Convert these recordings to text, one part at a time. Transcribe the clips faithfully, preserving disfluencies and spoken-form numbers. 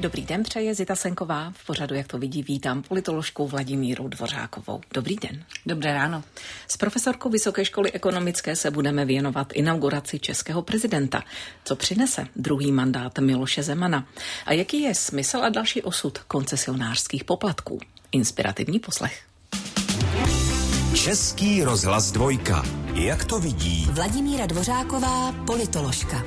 Dobrý den, přeje Zita Senková. V pořadu, jak to vidí, vítám politoložku Vladimíru Dvořákovou. Dobrý den. Dobré ráno. S profesorkou Vysoké školy ekonomické se budeme věnovat inauguraci českého prezidenta. Co přinese druhý mandát Miloše Zemana? A jaký je smysl a další osud koncesionářských poplatků? Inspirativní poslech. Český rozhlas dvojka. Jak to vidí Vladimíra Dvořáková, politoložka.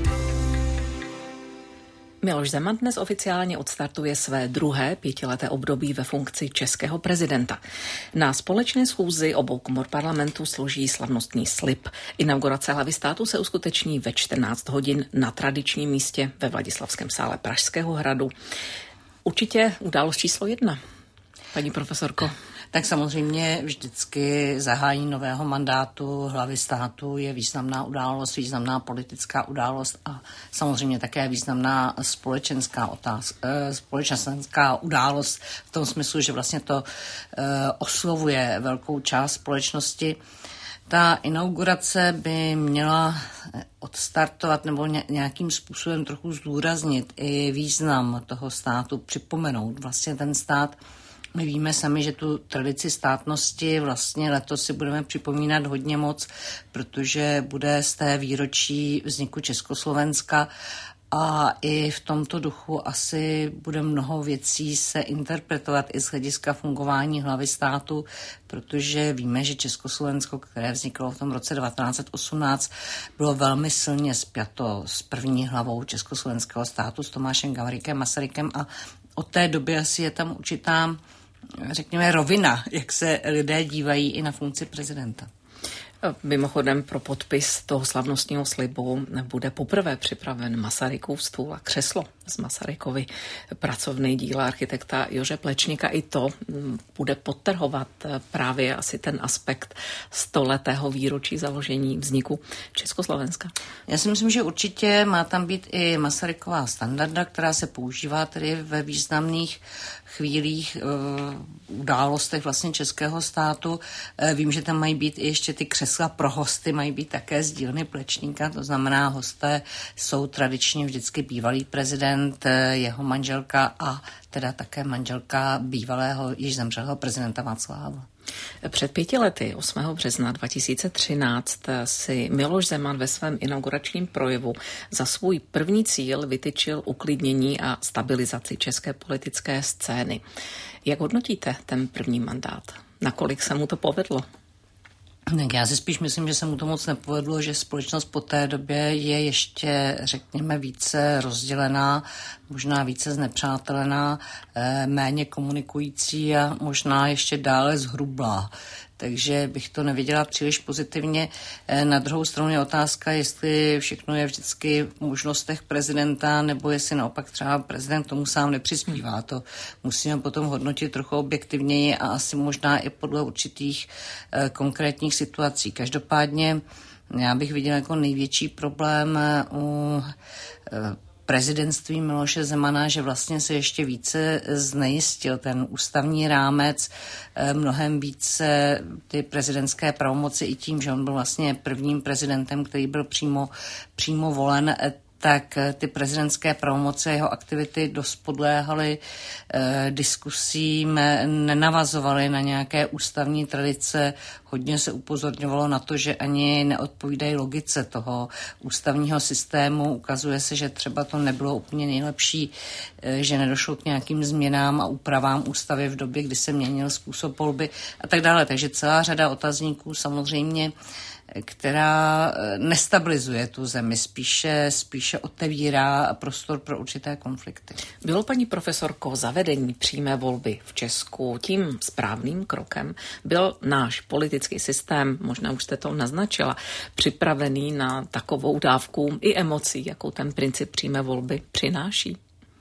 Miloš Zeman dnes oficiálně odstartuje své druhé pětileté období ve funkci českého prezidenta. Na společné schůzi obou komor parlamentu složí slavnostní slib. Inaugurace hlavy státu se uskuteční ve čtrnáct hodin na tradičním místě ve Vladislavském sále Pražského hradu. Určitě událost číslo jedna, paní profesorko. Tak samozřejmě vždycky zahájení nového mandátu hlavy státu je významná událost, významná politická událost a samozřejmě také významná společenská otázka, společenská událost v tom smyslu, že vlastně to oslovuje velkou část společnosti. Ta inaugurace by měla odstartovat nebo nějakým způsobem trochu zdůraznit i význam toho státu, připomenout vlastně ten stát. My víme sami, že tu tradici státnosti vlastně letos si budeme připomínat hodně moc, protože bude z té výročí vzniku Československa a i v tomto duchu asi bude mnoho věcí se interpretovat i z hlediska fungování hlavy státu, protože víme, že Československo, které vzniklo v tom roce devatenáct set osmnáct, bylo velmi silně spjato s první hlavou československého státu, s Tomášem Garriguem Masarykem a od té doby asi je tam určitá, řekněme, rovina, jak se lidé dívají i na funkci prezidenta. Mimochodem pro podpis toho slavnostního slibu bude poprvé připraven Masarykův stůl a křeslo z Masarykovy pracovné díla architekta Jože Plečníka. I to bude podtrhovat právě asi ten aspekt stoletého výročí založení vzniku Československa. Já si myslím, že určitě má tam být i Masaryková standarda, která se používá tedy ve významných chvílích, uh, událostech vlastně českého státu. Uh, vím, že tam mají být i ještě ty křesla pro hosty, mají být také z dílny Plečníka, to znamená hosté jsou tradičně vždycky bývalý prezident, uh, jeho manželka a teda také manželka bývalého, již zemřelého prezidenta Václava Havla. Před pěti lety, osmého března dva tisíce třináct, si Miloš Zeman ve svém inauguračním projevu za svůj první cíl vytyčil uklidnění a stabilizaci české politické scény. Jak hodnotíte ten první mandát? Nakolik se mu to povedlo? Já si spíš myslím, že se mu to moc nepovedlo, že společnost po té době je ještě, řekněme, více rozdělená, možná více znepřátelená, méně komunikující a možná ještě dále zhrublá. Takže bych to neviděla příliš pozitivně. Na druhou stranu je otázka, jestli všechno je vždycky v možnostech prezidenta, nebo jestli naopak třeba prezident tomu sám nepřispívá. To musíme potom hodnotit trochu objektivněji a asi možná i podle určitých eh, konkrétních situací. Každopádně já bych viděla jako největší problém u eh, prezidentství Miloše Zemana, že vlastně se ještě více znejistil ten ústavní rámec, mnohem více ty prezidentské pravomoci i tím, že on byl vlastně prvním prezidentem, který byl přímo, přímo volen, tak ty prezidentské pravomoci a jeho aktivity dost podléhaly eh, diskusím, nenavazovaly na nějaké ústavní tradice. Hodně se upozorňovalo na to, že ani neodpovídají logice toho ústavního systému. Ukazuje se, že třeba to nebylo úplně nejlepší, eh, že nedošlo k nějakým změnám a úpravám ústavy v době, kdy se měnil způsob volby a tak dále. Takže celá řada otazníků samozřejmě, která nestabilizuje tu zemi, spíše, spíše otevírá prostor pro určité konflikty. Bylo, paní profesorko, zavedení přímé volby v Česku tím správným krokem? Byl náš politický systém, možná už jste to naznačila, připravený na takovou dávku i emocí, jakou ten princip přímé volby přináší?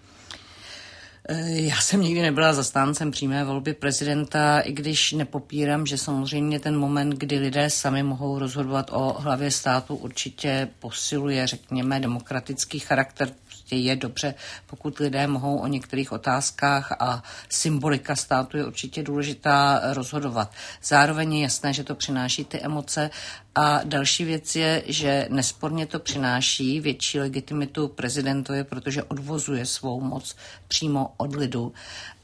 Já jsem nikdy nebyla zastáncem přímé volby prezidenta, i když nepopírám, že samozřejmě ten moment, kdy lidé sami mohou rozhodovat o hlavě státu, určitě posiluje, řekněme, demokratický charakter Prostě je dobře, pokud lidé mohou o některých otázkách a symbolika státu je určitě důležitá rozhodovat. Zároveň je jasné, že to přináší ty emoce a další věc je, že nesporně to přináší větší legitimitu prezidentovi, protože odvozuje svou moc přímo od lidu,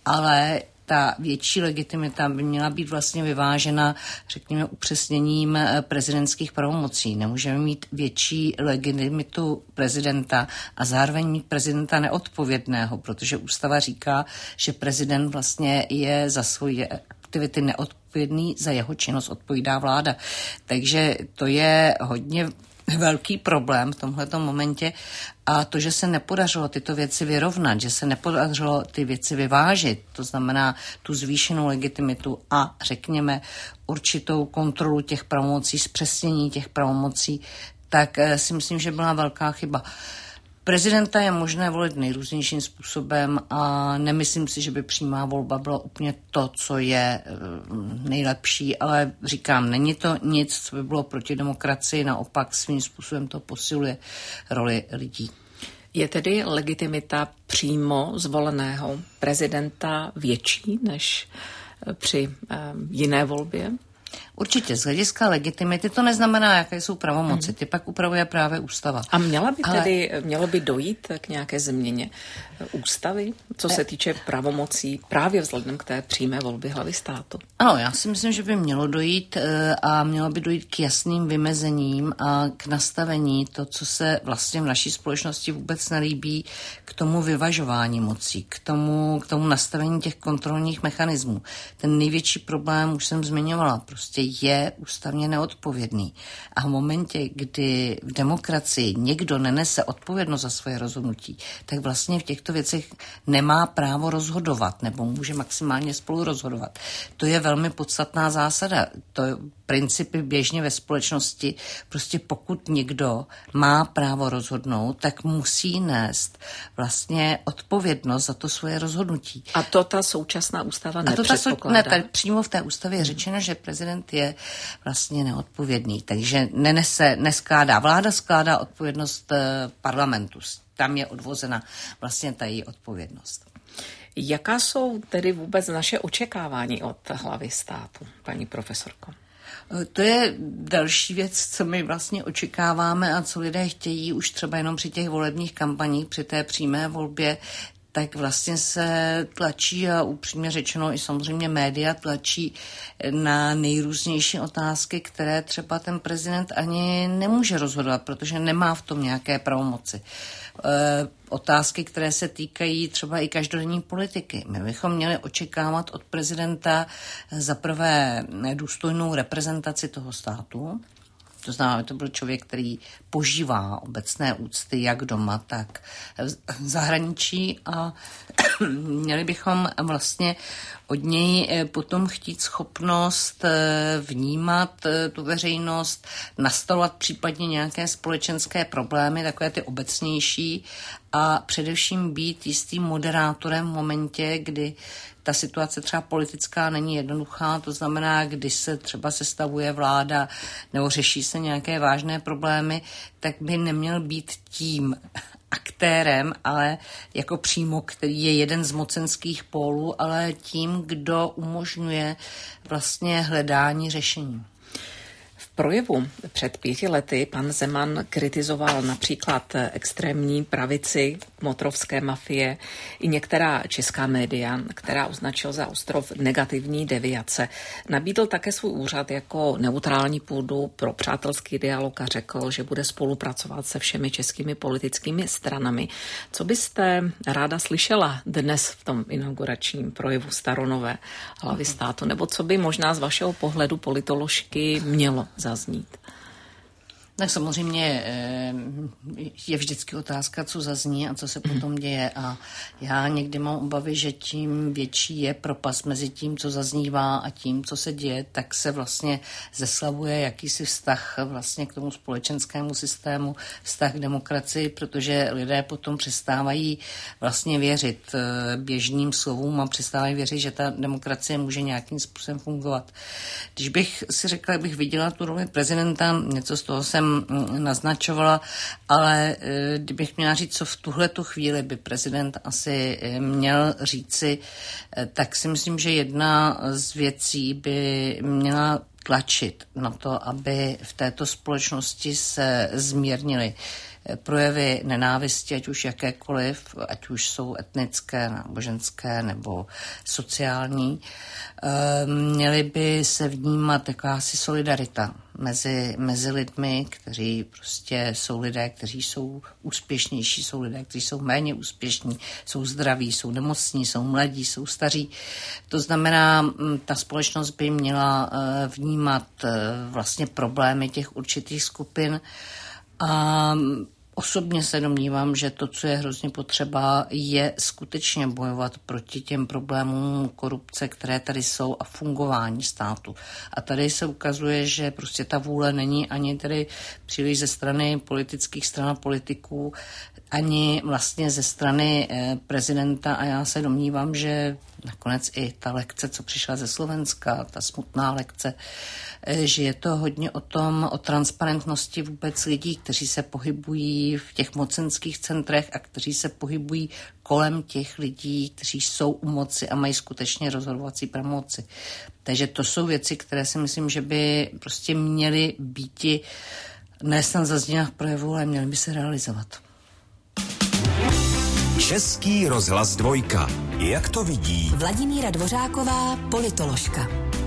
ale ta větší legitimita by měla být vlastně vyvážena, řekněme, upřesněním prezidentských pravomocí. Nemůžeme mít větší legitimitu prezidenta a zároveň mít prezidenta neodpovědného, protože ústava říká, že prezident vlastně je za svoje aktivity neodpovědný, za jeho činnost odpovídá vláda. Takže to je hodně velký problém v tomhletom momentě a to, že se nepodařilo tyto věci vyrovnat, že se nepodařilo ty věci vyvážit, to znamená tu zvýšenou legitimitu a řekněme určitou kontrolu těch pravomocí, zpřesnění těch pravomocí, tak si myslím, že byla velká chyba. Prezidenta je možné volit nejrůznějším způsobem a nemyslím si, že by přímá volba byla úplně to, co je nejlepší, ale říkám, není to nic, co by bylo proti demokracii, naopak svým způsobem to posiluje roli lidí. Je tedy legitimita přímo zvoleného prezidenta větší než při jiné volbě? Určitě, z hlediska legitimity to neznamená, jaké jsou pravomoci. Ty pak upravuje právě ústava. A měla by Ale... tedy, mělo by dojít k nějaké změně ústavy, co se týče pravomocí právě vzhledem k té přímé volbě hlavy státu? Ano, já si myslím, že by mělo dojít a mělo by dojít k jasným vymezením a k nastavení to, co se vlastně v naší společnosti vůbec nelíbí, k tomu vyvažování mocí, k tomu, k tomu nastavení těch kontrolních mechanismů. Ten největší problém, už jsem zmiňovala, prostě je ústavně neodpovědný. A v momentě, kdy v demokracii někdo nenese odpovědnost za svoje rozhodnutí, tak vlastně v těchto věcech nemá právo rozhodovat nebo může maximálně spolu rozhodovat. To je velmi podstatná zásada. To je principy běžně ve společnosti. Prostě pokud někdo má právo rozhodnout, tak musí nést vlastně odpovědnost za to svoje rozhodnutí. A to ta současná ústava nepředpokládá? Ne, tady přímo v té ústavě je řečeno, že prezident je vlastně neodpovědný, takže nenese, neskládá. Vláda skládá odpovědnost parlamentu. Tam je odvozena vlastně ta její odpovědnost. Jaká jsou tedy vůbec naše očekávání od hlavy státu, paní profesorko? To je další věc, co my vlastně očekáváme a co lidé chtějí už třeba jenom při těch volebních kampaních, při té přímé volbě, tak vlastně se tlačí a upřímně řečeno i samozřejmě média tlačí na nejrůznější otázky, které třeba ten prezident ani nemůže rozhodovat, protože nemá v tom nějaké pravomoci. E, otázky, které se týkají třeba i každodenní politiky. My bychom měli očekávat od prezidenta za prvé důstojnou reprezentaci toho státu. To znamená, že to byl člověk, který požívá obecné úcty jak doma, tak v zahraničí a měli bychom vlastně od něj potom chtít schopnost vnímat tu veřejnost, nastavovat případně nějaké společenské problémy, takové ty obecnější a především být jistým moderátorem v momentě, kdy ta situace třeba politická není jednoduchá, to znamená, když se třeba sestavuje vláda nebo řeší se nějaké vážné problémy, tak by neměl být tím aktérem, ale jako přímo, který je jeden z mocenských pólů, ale tím, kdo umožňuje vlastně hledání řešení. V projevu před pěti lety pan Zeman kritizoval například extrémní pravici, motrovské mafie i některá česká média, která označil za ostrov negativní deviace. Nabídl také svůj úřad jako neutrální půdu pro přátelský dialog a řekl, že bude spolupracovat se všemi českými politickými stranami. Co byste ráda slyšela dnes v tom inauguračním projevu staronové hlavy státu, nebo co by možná z vašeho pohledu politoložky mělo zaznít? Tak samozřejmě je vždycky otázka, co zazní a co se potom děje a já někdy mám obavy, že tím větší je propast mezi tím, co zaznívá a tím, co se děje, tak se vlastně zeslavuje jakýsi vztah vlastně k tomu společenskému systému, vztah k demokracii, protože lidé potom přestávají vlastně věřit běžným slovům a přestávají věřit, že ta demokracie může nějakým způsobem fungovat. Když bych si řekla, jak bych viděla tu roli prezidenta, něco z toho jsem jsem naznačovala, ale kdybych měla říct, co v tuhle tu chvíli by prezident asi měl říci, tak si myslím, že jedna z věcí by měla tlačit na to, aby v této společnosti se zmírnily projevy nenávisti, ať už jakékoliv, ať už jsou etnické, náboženské nebo sociální. Měly by se vnímat jakási solidarita mezi, mezi lidmi, kteří prostě jsou lidé, kteří jsou úspěšnější, jsou lidé, kteří jsou méně úspěšní, jsou zdraví, jsou nemocní, jsou mladí, jsou staří. To znamená, ta společnost by měla vnímat vlastně problémy těch určitých skupin. A osobně se domnívám, že to, co je hrozně potřeba, je skutečně bojovat proti těm problémům korupce, které tady jsou a fungování státu. A tady se ukazuje, že prostě ta vůle není ani tedy příliš ze strany politických stran a politiků, ani vlastně ze strany eh, prezidenta a já se domnívám, že nakonec i ta lekce, co přišla ze Slovenska, ta smutná lekce, eh, že je to hodně o tom, o transparentnosti vůbec lidí, kteří se pohybují v těch mocenských centrech a kteří se pohybují kolem těch lidí, kteří jsou u moci a mají skutečně rozhodovací pravomoci. Takže to jsou věci, které si myslím, že by prostě měly býti ne snad zazněna v projevu, ale měly by se realizovat. Český rozhlas dvojka. Jak to vidí Vladimíra Dvořáková, politoložka.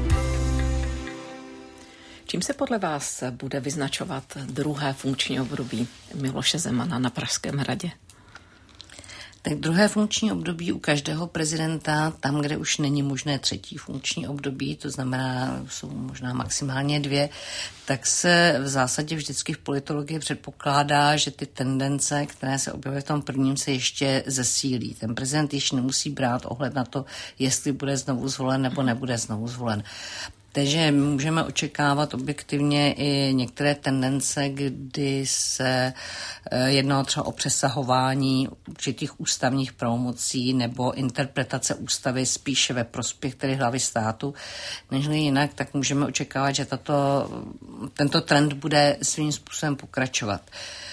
Čím se podle vás bude vyznačovat druhé funkční období Miloše Zemana na Pražském hradě? Tak druhé funkční období u každého prezidenta, tam, kde už není možné třetí funkční období, to znamená, jsou možná maximálně dvě, tak se v zásadě vždycky v politologii předpokládá, že ty tendence, které se objevují v tom prvním, se ještě zesílí. Ten prezident již nemusí brát ohled na to, jestli bude znovu zvolen nebo nebude znovu zvolen. Takže můžeme očekávat objektivně i některé tendence, kdy se jedná třeba o přesahování určitých ústavních pravomocí nebo interpretace ústavy spíše ve prospěch tedy hlavy státu, než jinak, tak můžeme očekávat, že tato, tento trend bude svým způsobem pokračovat.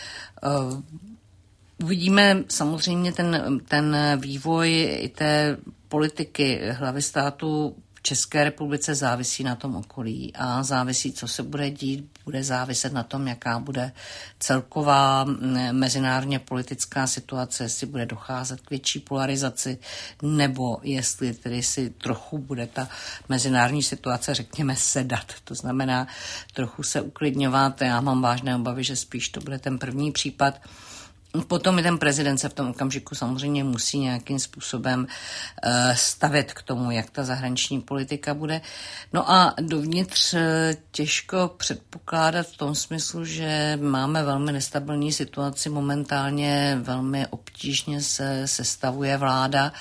Uvidíme samozřejmě ten, ten vývoj i té politiky hlavy státu v České republice závisí na tom okolí a závisí, co se bude dít, bude záviset na tom, jaká bude celková mezinárodně politická situace, jestli bude docházet k větší polarizaci, nebo jestli tedy si trochu bude ta mezinárodní situace, řekněme, sedat. To znamená trochu se uklidňovat. Já mám vážné obavy, že spíš to bude ten první případ. Potom i ten prezident se v tom okamžiku samozřejmě musí nějakým způsobem uh, stavět k tomu, jak ta zahraniční politika bude. No a dovnitř těžko předpokládat v tom smyslu, že máme velmi nestabilní situaci, momentálně velmi obtížně se sestavuje vláda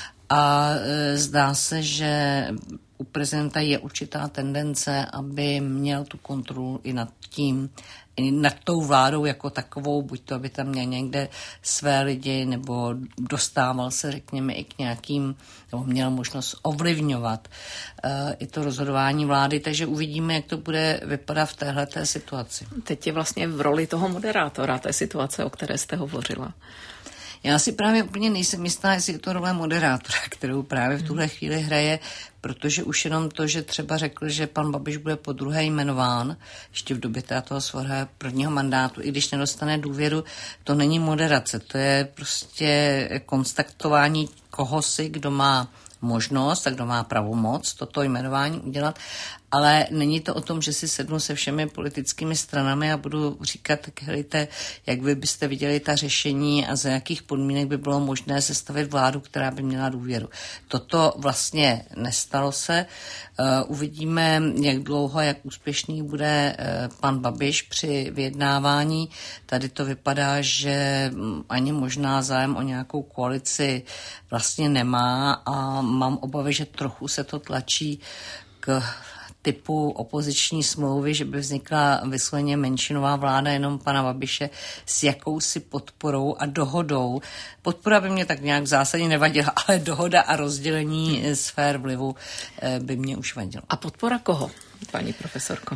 a uh, zdá se, že u prezidenta je určitá tendence, aby měl tu kontrolu i nad tím, i nad tou vládou jako takovou, buď to, aby tam měl někde své lidi, nebo dostával se, řekněme, i k nějakým, nebo měl možnost ovlivňovat uh, i to rozhodování vlády, takže uvidíme, jak to bude vypadat v téhleté situaci. Teď je vlastně v roli toho moderátora té situace, o které jste hovořila. Já si právě úplně nejsem jistá, jestli je to role moderátora, kterou právě v tuhle chvíli hraje, protože už jenom to, že třeba řekl, že pan Babiš bude podruhé jmenován, ještě v době toho svého prvního mandátu, i když nedostane důvěru, to není moderace, to je prostě konstatování kohosi, kdo má možnost a kdo má pravomoc toto jmenování udělat, ale není to o tom, že si sednu se všemi politickými stranami a budu říkat, tak helejte, jak vy byste viděli ta řešení a za jakých podmínek by bylo možné sestavit vládu, která by měla důvěru. Toto vlastně nestalo se. Uh, uvidíme, jak dlouho, jak úspěšný bude uh, pan Babiš při vyjednávání. Tady to vypadá, že ani možná zájem o nějakou koalici vlastně nemá a mám obavy, že trochu se to tlačí k typu opoziční smlouvy, že by vznikla vysloveně menšinová vláda jenom pana Babiše s jakousi podporou a dohodou. Podpora by mě tak nějak v zásadě nevadila, ale dohoda a rozdělení sfér vlivu by mě už vadila. A podpora koho, paní profesorko?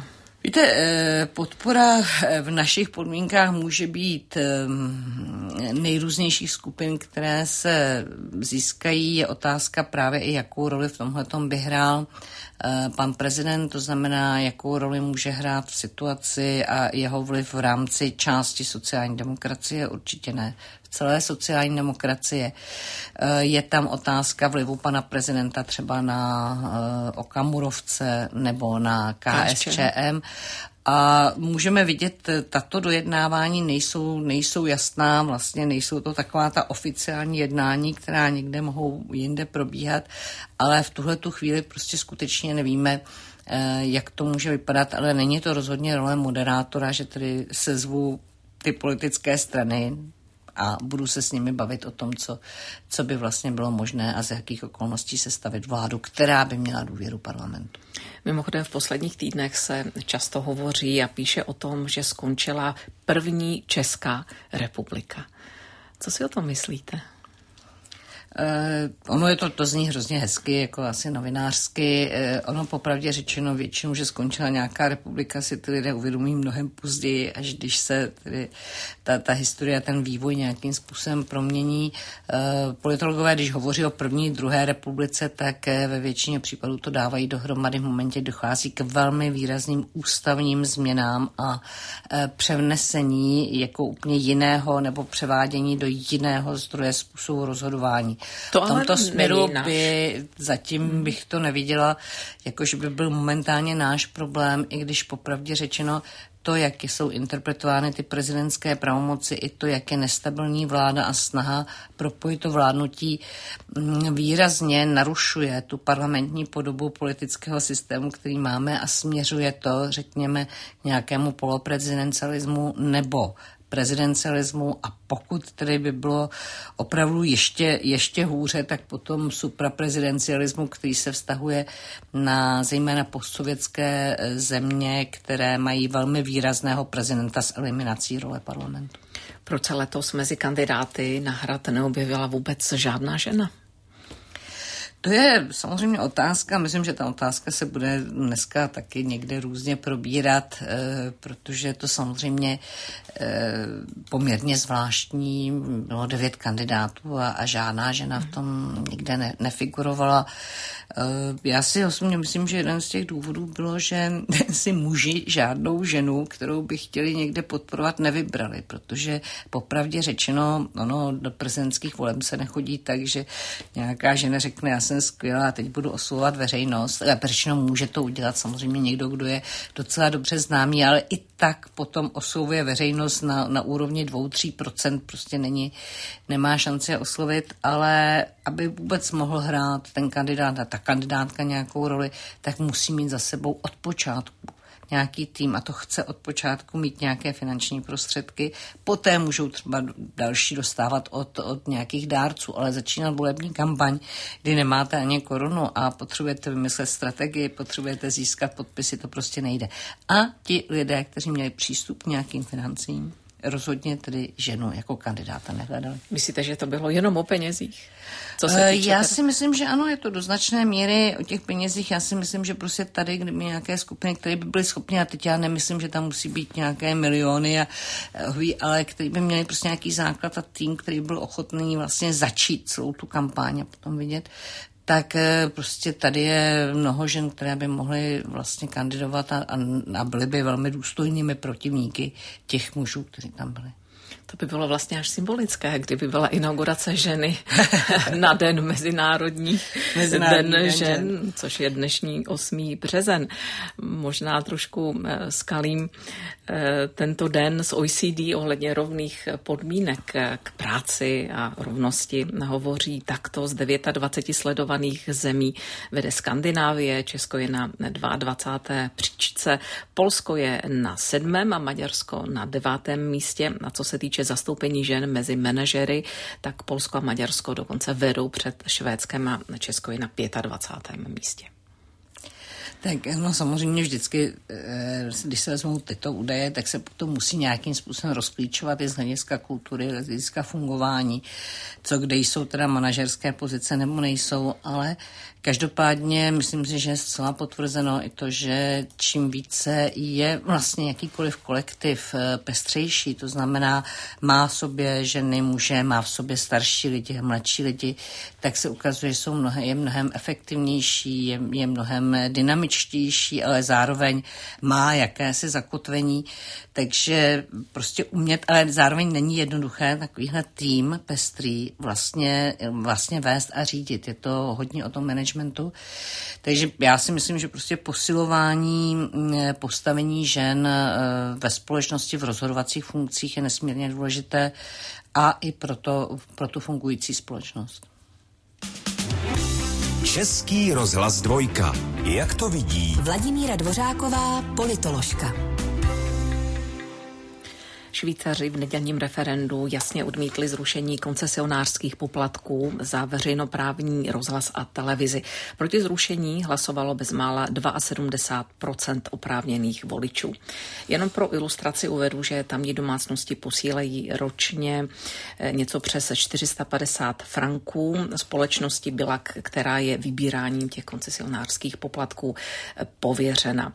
Víte, podpora v našich podmínkách může být nejrůznějších skupin, které se získají. Je otázka právě i jakou roli v tomhletom by hrál pan prezident, to znamená, jakou roli může hrát v situaci a jeho vliv v rámci části sociální demokracie, určitě ne v celé sociální demokracie. Je tam otázka vlivu pana prezidenta třeba na Okamurovce nebo na K S Č M. A můžeme vidět, tato dojednávání nejsou, nejsou jasná, vlastně nejsou to taková ta oficiální jednání, která někde mohou jinde probíhat, ale v tuhle tu chvíli prostě skutečně nevíme, jak to může vypadat, ale není to rozhodně role moderátora, že tedy sezvu ty politické strany a budu se s nimi bavit o tom, co, co by vlastně bylo možné a z jakých okolností sestavit vládu, která by měla důvěru parlamentu. Mimochodem v posledních týdnech se často hovoří a píše o tom, že skončila první Česká republika. Co si o tom myslíte? Uh, ono je to, to zní hrozně hezky, jako asi novinářsky. Uh, ono popravdě řečeno většinou, že skončila nějaká republika, si ty lidé uvědomí mnohem později, až když se tedy ta, ta historie, ten vývoj nějakým způsobem promění. Uh, politologové, když hovoří o první, druhé republice, tak uh, ve většině případů to dávají dohromady v momentě, dochází k velmi výrazným ústavním změnám a uh, převnesení jako úplně jiného nebo převádění do jiného zdroje způsobu rozhodování. To v tomto směru by zatím bych to neviděla, jakože by byl momentálně náš problém, i když popravdě řečeno to, jak jsou interpretovány ty prezidentské pravomoci, i to, jak je nestabilní vláda a snaha propojit to vládnutí, výrazně narušuje tu parlamentní podobu politického systému, který máme a směřuje to, řekněme, k nějakému poloprezidentialismu nebo prezidencialismu a pokud tedy by bylo opravdu ještě, ještě hůře, tak potom supraprezidencialismu, který se vztahuje na zejména postsovětské země, které mají velmi výrazného prezidenta s eliminací role parlamentu. Proč se letos mezi kandidáty na hrad neobjevila vůbec žádná žena? To je samozřejmě otázka, myslím, že ta otázka se bude dneska taky někde různě probírat, eh, protože to samozřejmě eh, poměrně zvláštní, bylo devět kandidátů a, a žádná žena v tom nikde ne, nefigurovala. Eh, já si osobně myslím, že jeden z těch důvodů bylo, že si muži žádnou ženu, kterou by chtěli někde podporovat, nevybrali, protože popravdě řečeno, ono do prezidentských voleb se nechodí tak, že nějaká žena řekne, já jsem skvělá, teď budu oslovovat veřejnost. Většinou může to udělat samozřejmě někdo, kdo je docela dobře známý, ale i tak potom oslovuje veřejnost na, na úrovni dvě až tři procenta, prostě není, nemá šanci je oslovit, ale aby vůbec mohl hrát ten kandidát a ta kandidátka nějakou roli, tak musí mít za sebou od počátku nějaký tým a to chce od počátku mít nějaké finanční prostředky. Poté můžou třeba další dostávat od, od nějakých dárců, ale začínat volební kampaň, kdy nemáte ani korunu a potřebujete vymyslet strategii, potřebujete získat podpisy, to prostě nejde. A ti lidé, kteří měli přístup k nějakým financím, rozhodně tedy ženu jako kandidáta nehledali. Myslíte, že to bylo jenom o penězích? Co se týče já teda? si myslím, že ano, je to do značné míry o těch penězích. Já si myslím, že prostě tady, kdyby nějaké skupiny, které by byly schopny, a teď já nemyslím, že tam musí být nějaké miliony, a, ale které by měly prostě nějaký základ a tým, který byl ochotný vlastně začít celou tu kampaň a potom vidět, tak prostě tady je mnoho žen, které by mohly vlastně kandidovat a, a byly by velmi důstojnými protivníky těch mužů, kteří tam byli. To by bylo vlastně až symbolické, kdyby byla inaugurace ženy na den mezinárodní, mezinárodní den, den žen, což je dnešní osmý březen. Možná trošku skalím tento den z O E C D ohledně rovných podmínek k práci a rovnosti hovoří takto z dvaceti devíti sledovaných zemí. Vede Skandinávie, Česko je na dvacáté druhé příčce, Polsko je na sedmém a Maďarsko na devátém místě. A co se týče zastoupení žen mezi manažery, tak Polsko a Maďarsko dokonce vedou před Švédskem a Česko je na dvacátém pátém místě. Tak no samozřejmě vždycky, když se vezmou tyto údaje, tak se to musí nějakým způsobem rozklíčovat i z hlediska kultury, z hlediska fungování, co kde jsou teda manažerské pozice nebo nejsou, ale každopádně myslím si, že je zcela potvrzeno i to, že čím více je vlastně jakýkoliv kolektiv pestřejší, to znamená má v sobě ženy, muže, má v sobě starší lidi, mladší lidi, tak se ukazuje, že jsou mnohem, je mnohem efektivnější, je, je mnohem dynamičtější, ale zároveň má jakési zakotvení, takže prostě umět, ale zároveň není jednoduché takovýhle tým pestrý vlastně, vlastně vést a řídit. Je to hodně o tom managementu. Takže já si myslím, že prostě posilování postavení žen ve společnosti v rozhodovacích funkcích je nesmírně důležité a i proto, pro tu fungující společnost. Český rozhlas dvojka. Jak to vidí Vladimíra Dvořáková, politoložka. Švýcaři v nedělním referendu jasně odmítli zrušení koncesionářských poplatků za veřejnoprávní rozhlas a televizi. Proti zrušení hlasovalo bezmála sedmdesát dva procent oprávněných voličů. Jenom pro ilustraci uvedu, že tamní domácnosti posílají ročně něco přes čtyři sta padesát franků společnosti Bilak, která je vybíráním těch koncesionářských poplatků pověřena.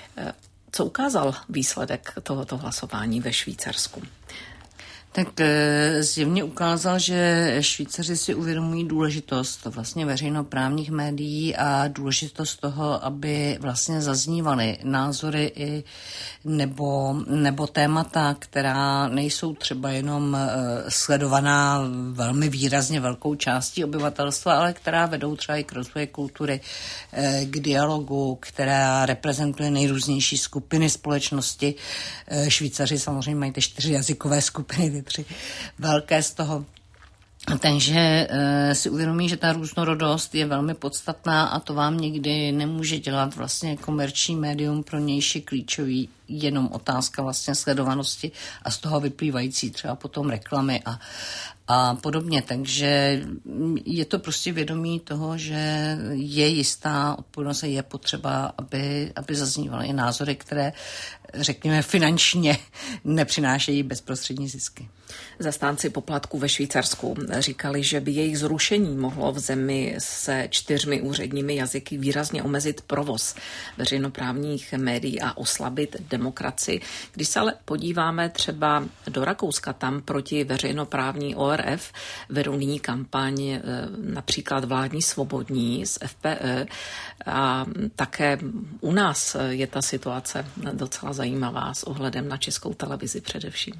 Co ukázal výsledek tohoto hlasování ve Švýcarsku? Tak zjevně ukázal, že Švýcaři si uvědomují důležitost vlastně veřejnoprávních médií a důležitost toho, aby vlastně zaznívaly názory i nebo, nebo témata, která nejsou třeba jenom sledovaná velmi výrazně velkou částí obyvatelstva, ale která vedou třeba i k rozvoji kultury, k dialogu, která reprezentuje nejrůznější skupiny společnosti. Švýcaři samozřejmě mají ty čtyři jazykové skupiny, tři velké z toho. Takže e, si uvědomí, že ta různorodost je velmi podstatná a to vám nikdy nemůže dělat vlastně komerční médium, pro nější klíčový jenom otázka vlastně sledovanosti a z toho vyplývající třeba potom reklamy a, a podobně. Takže je to prostě vědomí toho, že je jistá odpovědnost a je potřeba, aby, aby zaznívaly i názory, které, řekněme, finančně nepřinášejí bezprostřední zisky. Zastánci poplatků ve Švýcarsku říkali, že by jejich zrušení mohlo v zemi se čtyřmi úředními jazyky výrazně omezit provoz veřejnoprávních médií a oslabit demokracii. Když se ale podíváme třeba do Rakouska, tam proti veřejnoprávní O R F vedou nyní kampaň například vládní svobodní z F P Ö a také u nás je ta situace docela zajímavá s ohledem na Českou televizi především.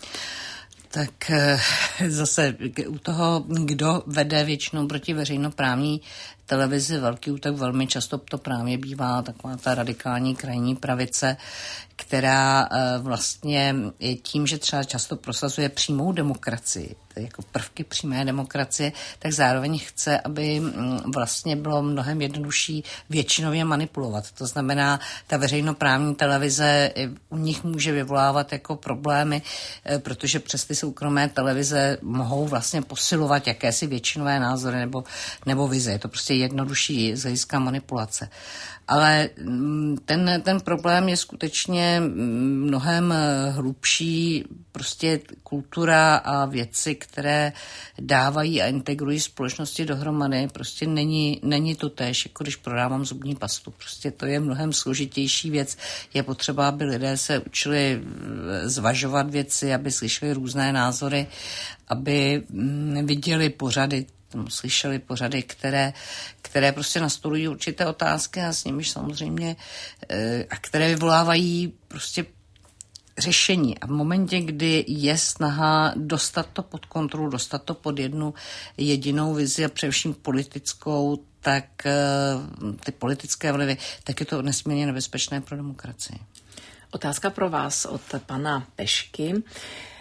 Tak zase u toho, kdo vede většinou proti veřejnoprávní televizi velký útok, velmi často to právě bývá taková ta radikální krajní pravice, která vlastně je tím, že třeba často prosazuje přímou demokracii, jako prvky přímé demokracie, tak zároveň chce, aby vlastně bylo mnohem jednodušší většinově manipulovat. To znamená, ta veřejnoprávní televize u nich může vyvolávat jako problémy, protože přes ty soukromé televize mohou vlastně posilovat jakési většinové názory nebo, nebo vize. Je to prostě jednodušší z hlediska manipulace. Ale ten, ten problém je skutečně mnohem hlubší, prostě kultura a věci, které dávají a integrují společnosti dohromady, prostě není, není to též, jako když prodávám zubní pastu. Prostě to je mnohem složitější věc. Je potřeba, aby lidé se učili zvažovat věci, aby slyšeli různé názory, aby viděli pořady, slyšeli pořady, které, které prostě nastolují určité otázky a s nimiž samozřejmě a které vyvolávají prostě řešení. A v momentě, kdy je snaha dostat to pod kontrolu, dostat to pod jednu jedinou vizi a především politickou, tak ty politické vlivy, tak je to nesmírně nebezpečné pro demokracii. Otázka pro vás od pana Pešky.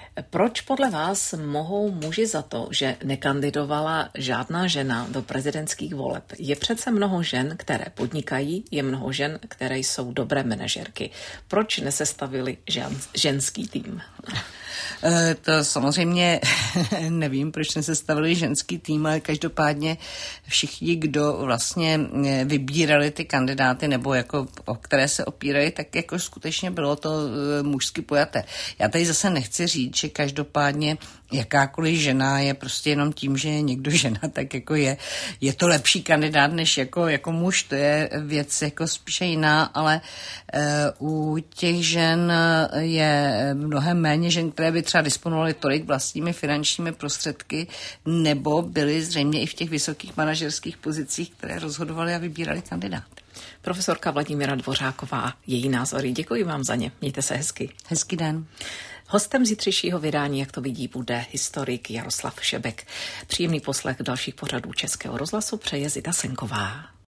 Proč podle vás mohou muži za to, že nekandidovala žádná žena do prezidentských voleb? Je přece mnoho žen, které podnikají, je mnoho žen, které jsou dobré manažerky. Proč nesestavili žen, ženský tým? To samozřejmě nevím, proč jsme sestavili ženský tým, ale každopádně všichni, kdo vlastně vybírali ty kandidáty nebo jako o které se opírají, tak jako skutečně bylo to mužsky pojaté. Já tady zase nechci říct, že každopádně jakákoliv žena je prostě jenom tím, že je někdo žena, tak jako je, je to lepší kandidát než jako, jako muž, to je věc jako spíše jiná, ale uh, u těch žen je mnohem méně žen, které by třeba disponovaly tolik vlastními finančními prostředky, nebo byly zřejmě i v těch vysokých manažerských pozicích, které rozhodovaly a vybíraly kandidáty. Profesorka Vladimíra Dvořáková, její názory. Děkuji vám za ně. Mějte se hezky. Hezký den. Hostem zítřejšího vydání, jak to vidí, bude historik Jaroslav Šebek. Příjemný poslech dalších pořadů Českého rozhlasu přeje Zita Senková.